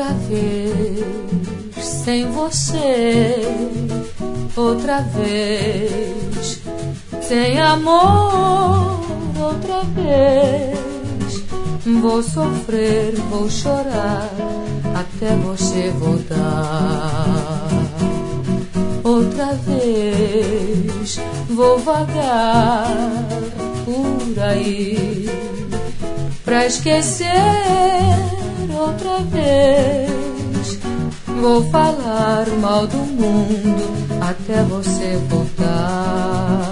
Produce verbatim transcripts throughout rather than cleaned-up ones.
outra vez sem você, outra vez sem amor, outra vez vou sofrer, vou chorar até você voltar. Outra vez vou vagar por aí pra esquecer. Outra vez vou falar mal do mundo até você voltar.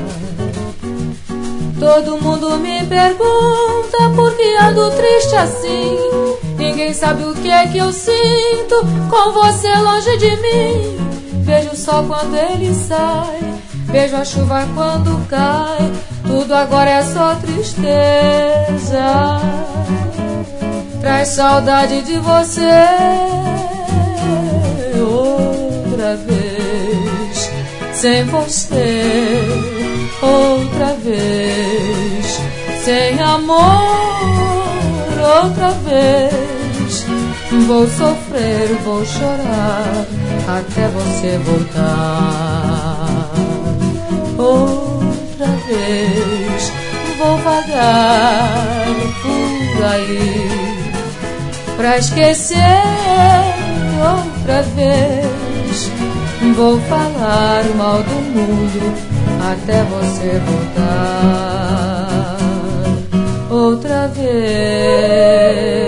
Todo mundo me pergunta por que ando triste assim. Ninguém sabe o que é que eu sinto com você longe de mim. Vejo o sol quando ele sai, vejo a chuva quando cai. Tudo agora é só tristeza. Traz saudade de você. Outra vez sem você, outra vez sem amor, outra vez vou sofrer, vou chorar até você voltar. Outra vez vou vagar por aí pra esquecer. Outra vez vou falar mal do mundo até você voltar. Outra vez